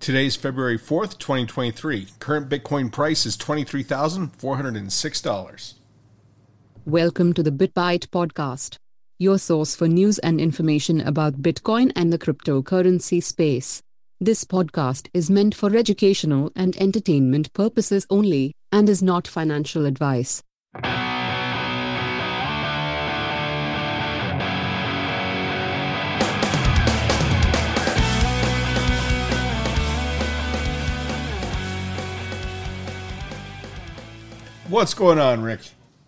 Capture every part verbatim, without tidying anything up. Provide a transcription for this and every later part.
Today's February fourth, twenty twenty-three. Current Bitcoin price is twenty-three thousand four hundred six dollars. Welcome to the BitByte podcast, your source for news and information about Bitcoin and the cryptocurrency space. This podcast is meant for educational and entertainment purposes only, and is not financial advice. What's going on, Rick?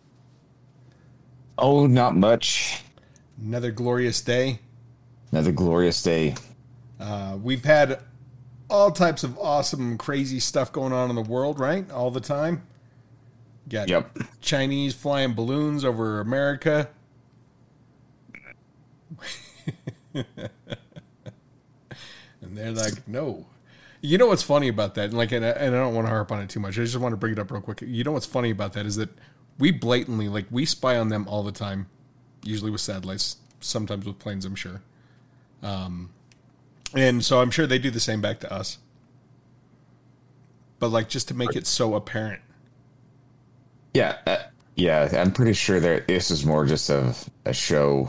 Oh, not much. Another glorious day. Another glorious day. Uh, we've had all types of awesome, crazy stuff going on in the world, right? All the time. Got Yep. Chinese flying balloons over America. And they're like, no. You know what's funny about that? And like, and I, and I don't want to harp on it too much. I just want to bring it up real quick. You know what's funny about that is that we blatantly, like, we spy on them all the time. Usually with satellites, sometimes with planes, I'm sure. Um, and so I'm sure they do the same back to us. But like, just to make it so apparent. Yeah, uh, yeah. I'm pretty sure that this is more just a a show.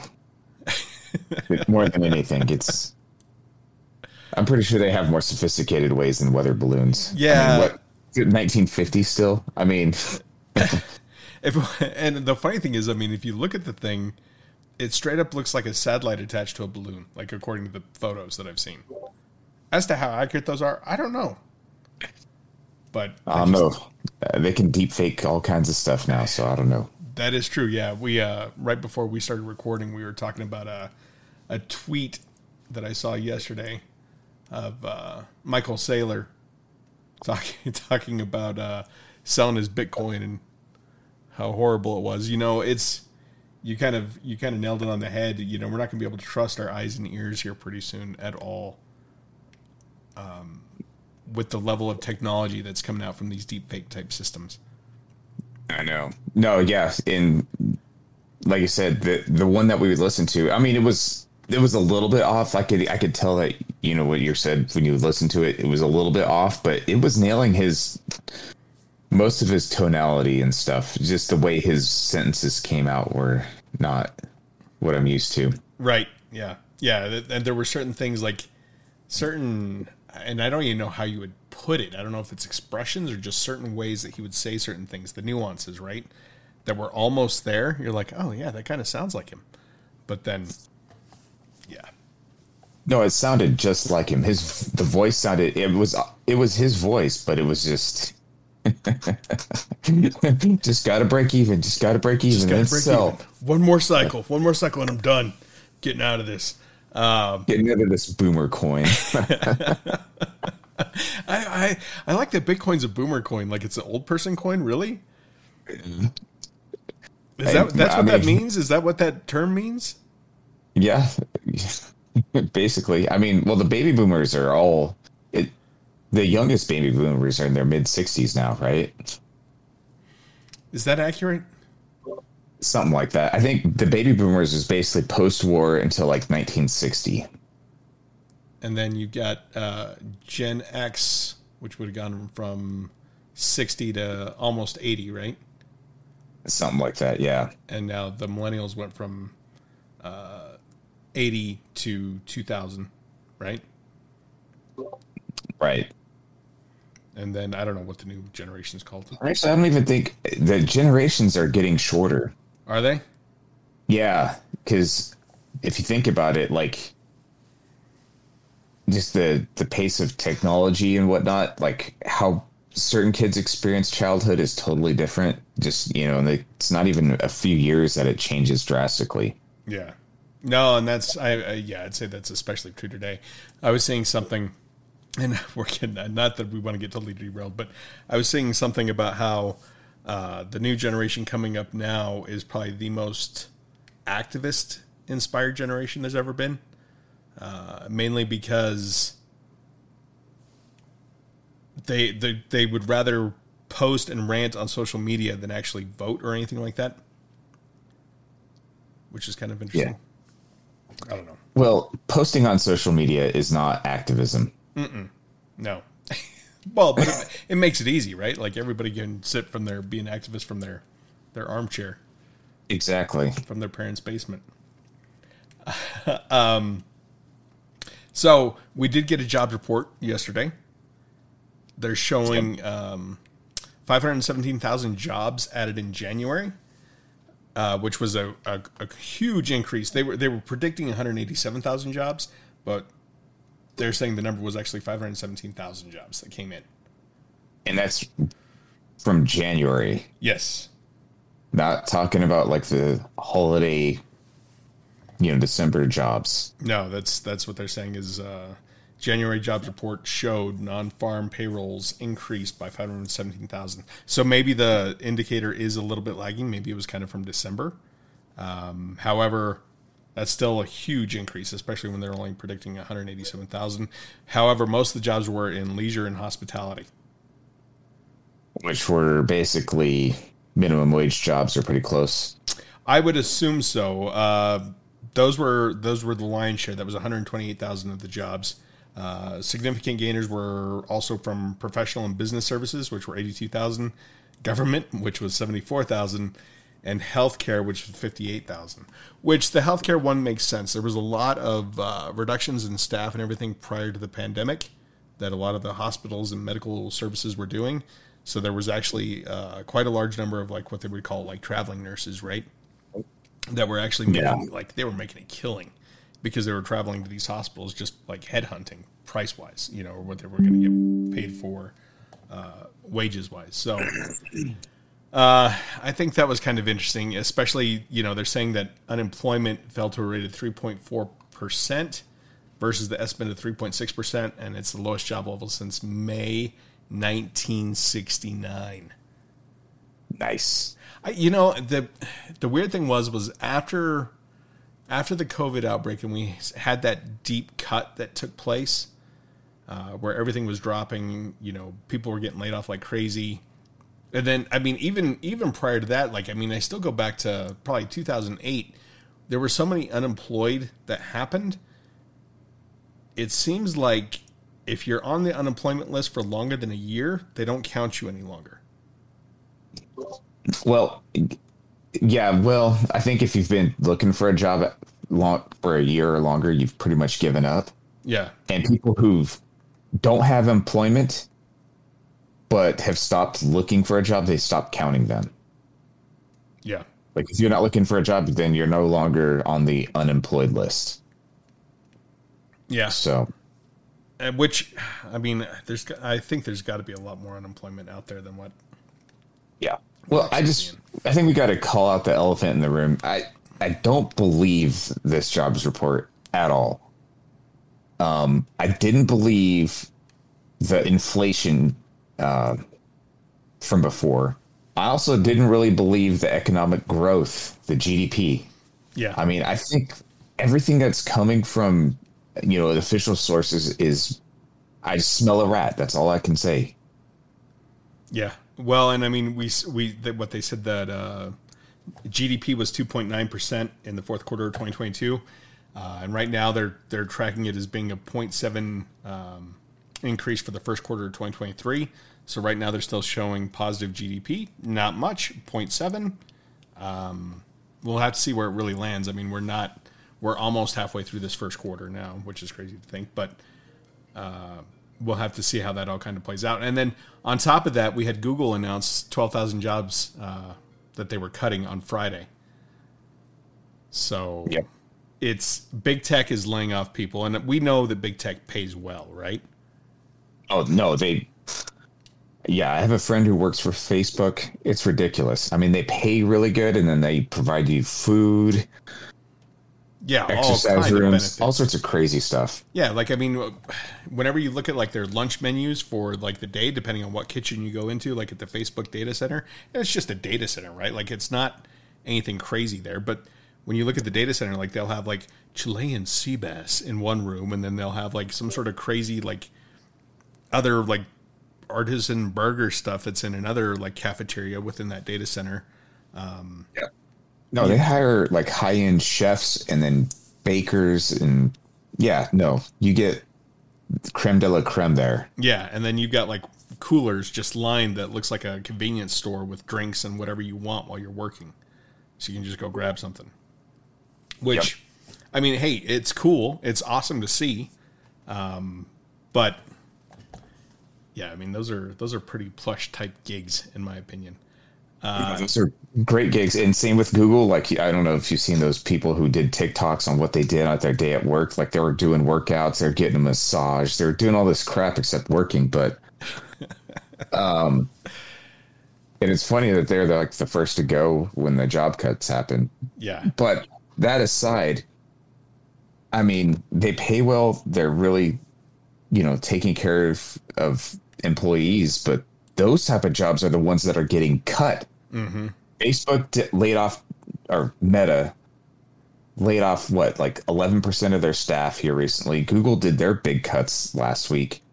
More than anything, it's. I'm pretty sure they have more sophisticated ways than weather balloons. Yeah. I mean, what, is it nineteen fifty still? I mean. if, and the funny thing is, I mean, if you look at the thing, it straight up looks like a satellite attached to a balloon, like according to the photos that I've seen. As to how accurate those are, I don't know. But I don't know. Uh, they can deep fake all kinds of stuff now, so I don't know. That is true. Yeah, we uh, right before we started recording, we were talking about a a tweet that I saw yesterday of uh, Michael Saylor talking talking about uh, selling his Bitcoin and how horrible it was. You know, it's you kind of you kind of nailed it on the head. You know, we're not going to be able to trust our eyes and ears here pretty soon at all. Um, with the level of technology that's coming out from these deep fake type systems. I know. No, yeah, in like I said, the the one that we would listen to. I mean, it was. It was a little bit off. I could I could tell that, you know, what you said when you listen to it, it was a little bit off, but it was nailing his most of his tonality and stuff. Just the way his sentences came out were not what I'm used to. Right. Yeah. Yeah. And there were certain things like certain, and I don't even know how you would put it. I don't know if it's expressions or just certain ways that he would say certain things, the nuances, right? That were almost there. You're like, oh yeah, that kind of sounds like him. But then, yeah. No, it sounded just like him. His the voice sounded it was it was his voice, but it was just just gotta break even. Just gotta break even. Just gotta and break sell. even. One more cycle. One more cycle, and I'm done. Getting out of this. Um, Getting out of this boomer coin. I, I I like that Bitcoin's a boomer coin. Like it's an old person coin. Really? Is that that's I what mean, that means? Is that what that term means? Yeah, basically. I mean, well, the baby boomers are all it, the youngest baby boomers are in their mid sixties now, right? Is that accurate? Something like that. I think the baby boomers is basically post-war until like nineteen sixty. And then you got uh, Gen X, which would have gone from sixty to almost eighty, right? Something like that, yeah. And now the millennials went from uh, eighty to two thousand, right? Right. And then I don't know what the new generation is called. Actually, I don't even think the generations are getting shorter. Are they? Yeah, because if you think about it, like just the the pace of technology and whatnot, like how certain kids experience childhood is totally different. Just, you know, and it's not even a few years that it changes drastically. Yeah. No, and that's I, I yeah, I'd say that's especially true today. I was saying something, and we're getting not that we want to get totally derailed, but I was saying something about how uh, the new generation coming up now is probably the most activist inspired generation there's ever been. Uh, mainly because they, they they would rather post and rant on social media than actually vote or anything like that, which is kind of interesting. Yeah. I don't know. Well, posting on social media is not activism. Mm-mm. No. Well, but it, it makes it easy, right? Like everybody can sit from their, be an activist from their, their armchair. Exactly. From their parents' basement. um, so we did get a jobs report yesterday. They're showing um, five hundred seventeen thousand jobs added in January, uh, which was a, a, a huge increase. They were they were predicting one hundred eighty-seven thousand jobs, but they're saying the number was actually five hundred seventeen thousand jobs that came in. And that's from January. Yes. Not talking about like the holiday, you know, December jobs. No, that's that's what they're saying is uh, January jobs report showed non-farm payrolls increased by five hundred seventeen thousand. So maybe the indicator is a little bit lagging. Maybe it was kind of from December. Um, however, that's still a huge increase, especially when they're only predicting one hundred eighty-seven thousand. However, most of the jobs were in leisure and hospitality. Which were basically minimum wage jobs are pretty close. I would assume so. Uh, those were those were the lion's share. That was one hundred twenty-eight thousand of the jobs. Uh, significant gainers were also from professional and business services, which were eighty-two thousand, government, which was seventy-four thousand, and healthcare, which was fifty-eight thousand. Which the healthcare one makes sense. There was a lot of uh, reductions in staff and everything prior to the pandemic that a lot of the hospitals and medical services were doing. So there was actually uh, quite a large number of like what they would call like traveling nurses, right? That were actually making Yeah. like they were making a killing because they were traveling to these hospitals just like headhunting price wise, you know, or what they were going to get paid for uh, wages wise. So uh, I think that was kind of interesting, especially, you know, they're saying that unemployment fell to a rate of three point four percent versus the estimate of three point six percent. And it's the lowest job level since May nineteen sixty-nine. Nice. I, you know, the the weird thing was was after after the COVID outbreak and we had that deep cut that took place uh, where everything was dropping, you know, people were getting laid off like crazy. And then, I mean, even even prior to that, like, I mean, I still go back to probably two thousand eight. There were so many unemployed that happened. It seems like if you're on the unemployment list for longer than a year, they don't count you any longer. Well, yeah, well, I think if you've been looking for a job long, for a year or longer, you've pretty much given up. Yeah. And people who don't have employment but have stopped looking for a job, they stop counting them. Yeah. Like if you're not looking for a job, then you're no longer on the unemployed list. Yeah. So, And which, I mean, there's, I think there's got to be a lot more unemployment out there than what. yeah. Well, I just, I think we got to call out the elephant in the room. I, I don't believe this jobs report at all. Um, I didn't believe the inflation uh, from before. I also didn't really believe the economic growth, the G D P. Yeah. I mean, I think everything that's coming from, you know, the official sources is, I smell a rat. That's all I can say. Yeah. Well, and I mean, we, we, what they said that uh, G D P was two point nine percent in the fourth quarter of twenty twenty-two. Uh, and right now they're, they're tracking it as being a zero point seven um, increase for the first quarter of twenty twenty-three. So right now they're still showing positive G D P, not much, zero point seven. Um, we'll have to see where it really lands. I mean, we're not, we're almost halfway through this first quarter now, which is crazy to think, but uh, we'll have to see how that all kind of plays out. And then on top of that, we had Google announce twelve thousand jobs uh, that they were cutting on Friday. So Yep. it's big tech is laying off people, and we know that big tech pays well, right? Oh, no, they, yeah, I have a friend who works for Facebook. It's ridiculous. I mean, they pay really good and then they provide you food, Yeah, all exercise kind of rooms, benefits. all sorts of crazy stuff. Yeah, like, I mean, whenever you look at, like, their lunch menus for, like, the day, depending on what kitchen you go into, like, at the Facebook data center, it's just a data center, right? Like, it's not anything crazy there. But when you look at the data center, like, they'll have, like, Chilean sea bass in one room, and then they'll have, like, some sort of crazy, like, other, like, artisan burger stuff that's in another, like, cafeteria within that data center. Um, Yeah. No, they hire, like, high-end chefs and then bakers and, yeah, no, you get creme de la creme there. Yeah, and then you've got like coolers just lined that looks like a convenience store with drinks and whatever you want while you're working. So you can just go grab something. Which, yep. I mean, hey, it's cool. It's awesome to see. Um, but yeah, I mean, those are those are pretty plush type gigs, in my opinion. Uh, yeah, those are great gigs. And same with Google. Like, I don't know if you've seen those people who did TikToks on what they did on their day at work. Like, they were doing workouts, they're getting a massage, they're doing all this crap except working. But, um, and it's funny that they're like the first to go when the job cuts happen. Yeah. But that aside, I mean, they pay well. They're really, you know, taking care of, of employees, but those type of jobs are the ones that are getting cut. Mm-hmm. Facebook t- laid off, or Meta laid off, what, like eleven percent of their staff here recently. Google did their big cuts last week.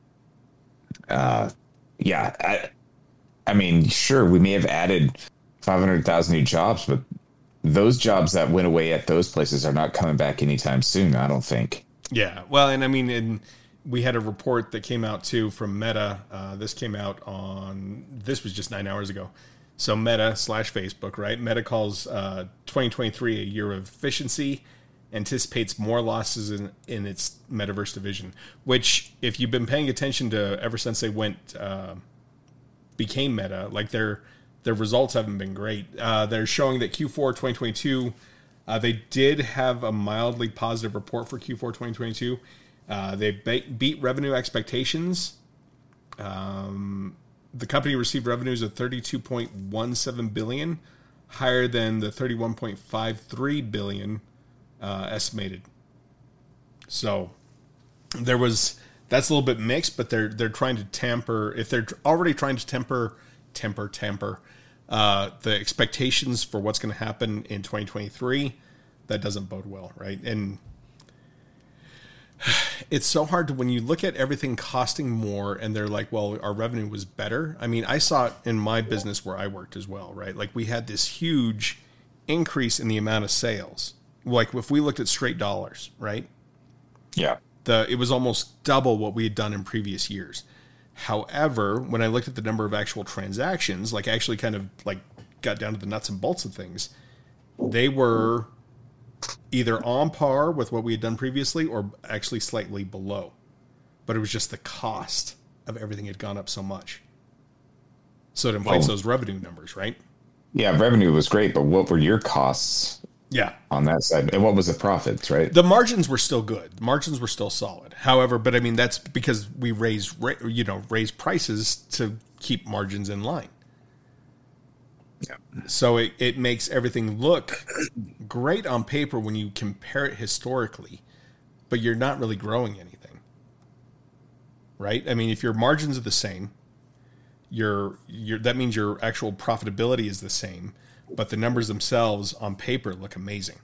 Uh, yeah, I, I mean, sure, we may have added five hundred thousand new jobs, but those jobs that went away at those places are not coming back anytime soon, I don't think. Yeah, well, and I mean, in, we had a report that came out, too, from Meta. Uh, this came out on, this was just nine hours ago. So Meta slash Facebook, right? Meta calls uh, twenty twenty-three a year of efficiency, anticipates more losses in, in its metaverse division, which, if you've been paying attention to ever since they went, uh, became Meta, like their their results haven't been great. Uh, they're showing that Q four twenty twenty-two, uh, they did have a mildly positive report for Q four twenty twenty-two. Uh, they be- beat revenue expectations. Um, the company received revenues of thirty-two point one seven billion dollars, higher than the thirty-one point five three billion dollars uh, estimated. So there was that's a little bit mixed, but they're they're trying to tamper. If they're already trying to temper, temper, temper uh, the expectations for what's going to happen in twenty twenty-three, that doesn't bode well, right? And it's so hard to, when you look at everything costing more and they're like, well, our revenue was better. I mean, I saw it in my business where I worked as well, right? Like, we had this huge increase in the amount of sales. Like, if we looked at straight dollars, right? Yeah. The, it was almost double what we had done in previous years. However, when I looked at the number of actual transactions, like actually kind of like got down to the nuts and bolts of things, they were either on par with what we had done previously or actually slightly below. But it was just the cost of everything had gone up so much. So it inflates well, those revenue numbers, right? Yeah, revenue was great, but what were your costs? Yeah. On that side. And what was the profits, right? The margins were still good. The margins were still solid. However, but I mean, that's because we raised, you know, raised prices to keep margins in line. Yeah. So it, it makes everything look great on paper when you compare it historically, but you're not really growing anything. Right? I mean, if your margins are the same, your your that means your actual profitability is the same, but the numbers themselves on paper look amazing.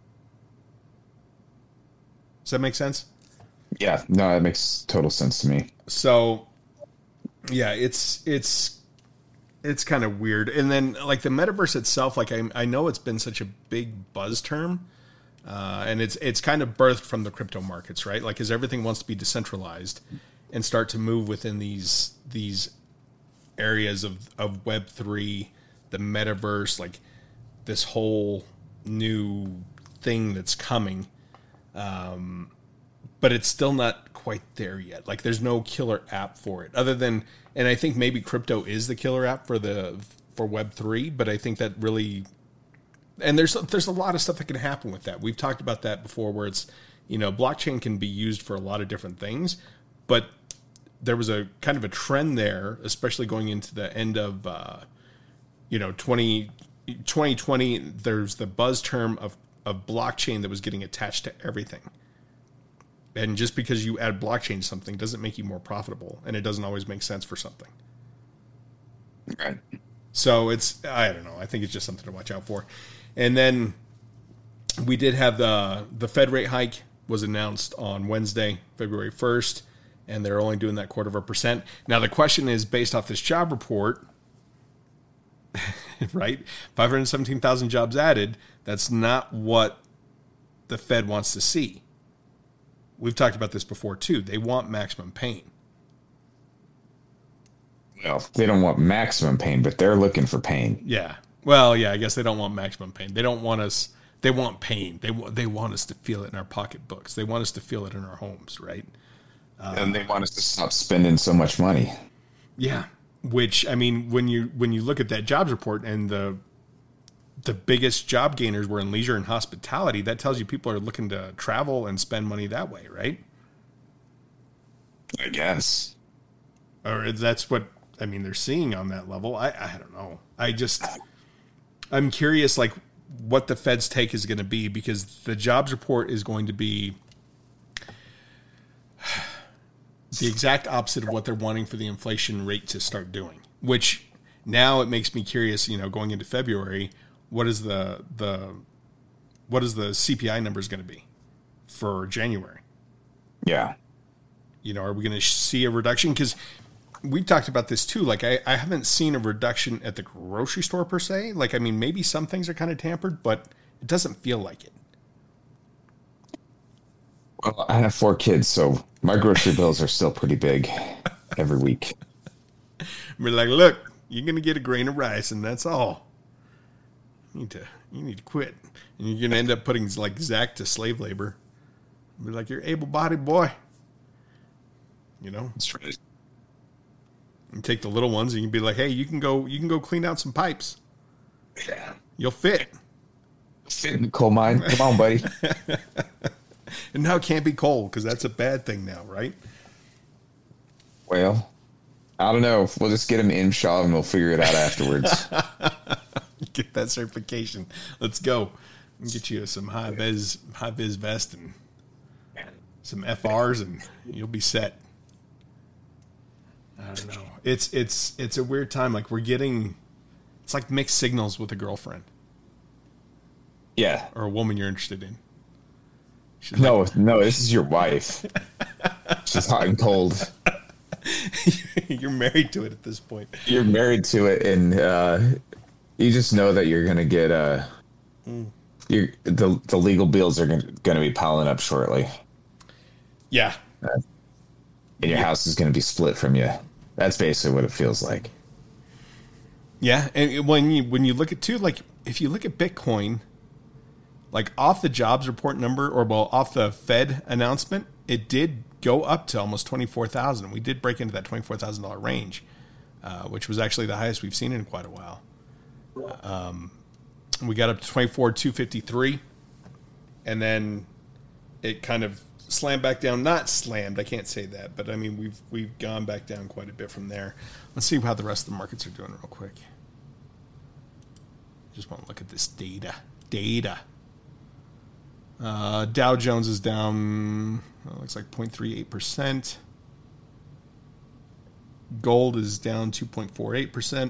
Does that make sense? Yeah, no, that makes total sense to me. So, yeah, it's it's it's kind of weird. And then, like, the metaverse itself, like, I, I know it's been such a big buzz term, uh, and it's it's kind of birthed from the crypto markets, right? Like, as everything wants to be decentralized and start to move within these these areas of, of Web three, the metaverse, like this whole new thing that's coming. Um, but it's still not quite there yet. Like, there's no killer app for it other than, and I think maybe crypto is the killer app for the, for Web three, but I think that really, and there's, there's a lot of stuff that can happen with that. We've talked about that before where it's, you know, blockchain can be used for a lot of different things, but there was a kind of a trend there, especially going into the end of, uh, you know, twenty twenty, there's the buzz term of, of blockchain that was getting attached to everything. And just because you add blockchain to something doesn't make you more profitable, and it doesn't always make sense for something. Right. So it's, I don't know, I think it's just something to watch out for. And then we did have the, the Fed rate hike was announced on Wednesday, February first, and they're only doing that quarter of a percent. Now, the question is, based off this job report, right, five hundred seventeen thousand jobs added, that's not what the Fed wants to see. we've talked about this before too. They want maximum pain. Well, they don't want maximum pain, but they're looking for pain. Yeah. Well, yeah, I guess they don't want maximum pain. They don't want us, they want pain. They want, they want us to feel it in our pocketbooks. They want us to feel it in our homes, right? Uh, and they want us to stop spending so much money. Yeah. Which, I mean, when you when you look at that jobs report and the the biggest job gainers were in leisure and hospitality, that tells you people are looking to travel and spend money that way, right? I guess. Or that's what, I mean, they're seeing on that level. I, I don't know. I just, I'm curious, like, what the Fed's take is going to be, because the jobs report is going to be the exact opposite of what they're wanting for the inflation rate to start doing, which now it makes me curious, you know, going into February, what is the, the, what is the C P I numbers going to be for January? Yeah. You know, are we going to see a reduction? Because we've talked about this too. Like, I, I haven't seen a reduction at the grocery store per se. Like, I mean, maybe some things are kind of tampered, but it doesn't feel like it. Well, I have four kids, so my grocery bills are still pretty big every week. We're like, look, you're going to get a grain of rice, and that's all. You need to, you need to quit. And you're going to end up putting, like, Zach to slave labor. Be like, you're able-bodied boy. You know? That's right. And take the little ones, and you can be like, hey, you can go, you can go clean out some pipes. Yeah. You'll fit. Fit in the coal mine. Come on, buddy. And now it can't be coal, because that's a bad thing now, right? Well, I don't know. We'll just get him in shop and we'll figure it out afterwards. Get that certification. Let's go. Get you some high vis, high vis vest and some F Rs, and you'll be set. I don't know. It's it's it's a weird time. Like, we're getting, it's like mixed signals with a girlfriend. Yeah. Or a woman you're interested in. She's no, like, no, this is your wife. She's hot and cold. You're married to it at this point. You're married to it, and uh, you just know that you're gonna get uh, mm. you're, the the legal bills are gonna, gonna be piling up shortly. Yeah. Uh, and your yeah. house is gonna be split from you. That's basically what it feels like. Yeah, and when you when you look at too, like, if you look at Bitcoin, like, off the jobs report number, or well, off the Fed announcement, it did go up to almost twenty-four thousand. We did break into that twenty-four thousand dollars range, uh, which was actually the highest we've seen in quite a while. Um, we got up to twenty-four thousand two hundred fifty-three, and then it kind of slammed back down. Not slammed, I can't say that, but I mean, we've we've gone back down quite a bit from there. Let's see how the rest of the markets are doing real quick. Just want to look at this data. Data. Uh, Dow Jones is down, well, looks like zero point three eight percent. Gold is down two point four eight percent.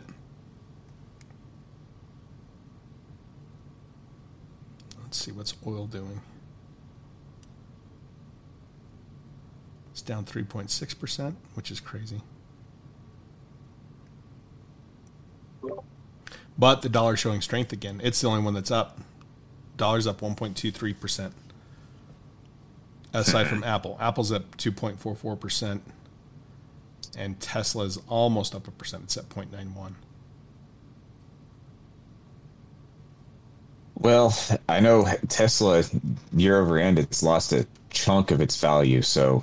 Let's see what's oil doing. It's down three point six percent, which is crazy. But the dollar's showing strength again. It's the only one that's up. Dollar's up one point two three percent. Aside from Apple. Apple's up two point four four percent. And Tesla's almost up a percent. It's at zero point nine one. Well, I know Tesla, year over end, it's lost a chunk of its value. So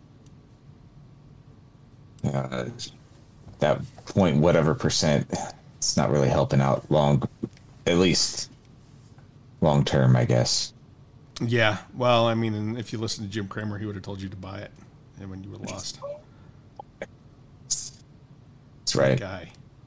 uh, that point whatever percent, it's not really helping out long, at least long term, I guess. Yeah, well, I mean, if you listen to Jim Cramer, he would have told you to buy it, and when you were lost. That's right. That guy.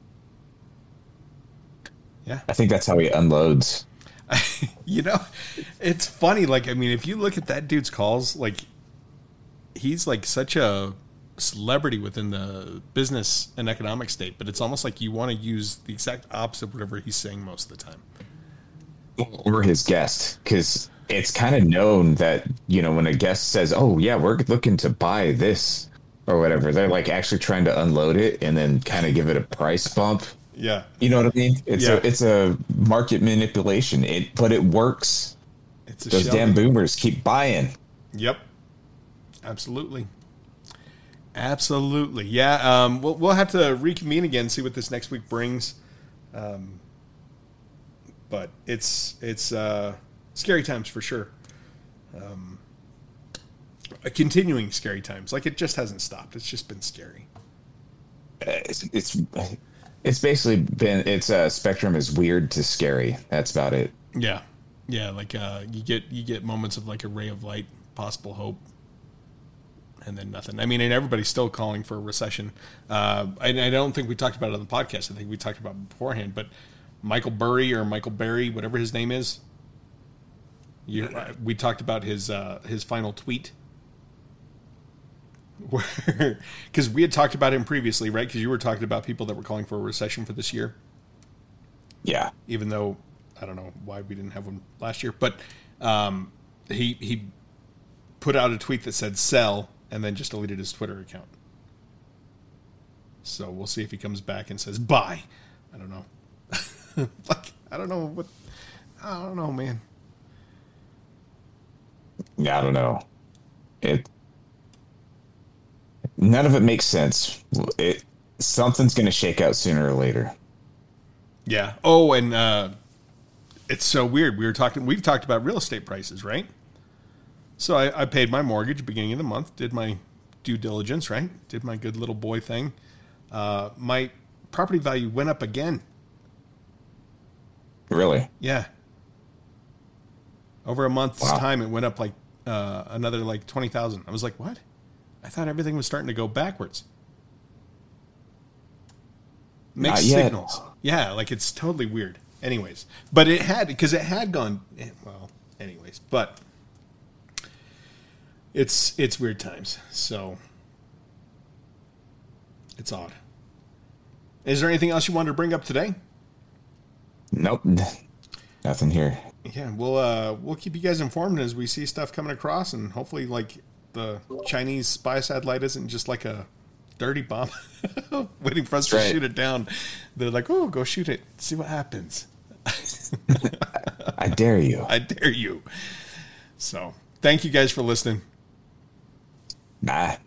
Yeah, I think that's how he unloads. You know, it's funny. Like, I mean, if you look at that dude's calls, like, he's like such a celebrity within the business and economic state, but it's almost like you want to use the exact opposite of whatever he's saying most of the time. Or his guest, because it's kind of known that, you know, when a guest says, oh, yeah, we're looking to buy this or whatever, they're like actually trying to unload it and then kind of give it a price bump. Yeah. You know what I mean? It's yeah. a it's a market manipulation. It but it works. It's a Those shell damn game. boomers keep buying. Yep. Absolutely. Absolutely. Yeah. Um, we'll, we'll have to reconvene again, see what this next week brings. Um, but it's, it's, uh, scary times for sure. Um, continuing scary times. Like, it just hasn't stopped. It's just been scary. It's, it's, it's basically been, it's a uh, spectrum is weird to scary. That's about it. Yeah. Yeah. Like, uh, you get, you get moments of like a ray of light, possible hope. And then nothing. I mean, and everybody's still calling for a recession. Uh, and I don't think we talked about it on the podcast. I think we talked about it beforehand. But Michael Burry or Michael Berry, whatever his name is, you, uh, we talked about his uh, his final tweet. Because we had talked about him previously, right? Because you were talking about people that were calling for a recession for this year. Yeah. Even though, I don't know why we didn't have one last year. But um, he he put out a tweet that said sell, and then just deleted his Twitter account. So we'll see if he comes back and says buy. I don't know. Like, I don't know what. I don't know, man. Yeah, I don't know. It. None of it makes sense. It something's going to shake out sooner or later. Yeah. Oh, and uh, it's so weird. We were talking. We've talked about real estate prices, right? So I, I paid my mortgage beginning of the month. Did my due diligence, right? Did my good little boy thing. Uh, my property value went up again. Really? Yeah. Over a month's Wow. time, it went up like uh, another like twenty thousand. I was like, what? I thought everything was starting to go backwards. Mixed Not yet. signals. Yeah, like it's totally weird. Anyways, but it had, because it had gone, well, anyways, but it's it's weird times. So it's odd. Is there anything else you wanted to bring up today? Nope. Nothing here. Yeah, we'll uh, we'll keep you guys informed as we see stuff coming across, and hopefully, like, the Chinese spy satellite isn't just like a dirty bomb waiting for us to Right. shoot it down. They're like, oh, go shoot it, see what happens. I dare you. I dare you. So, thank you guys for listening. Bye.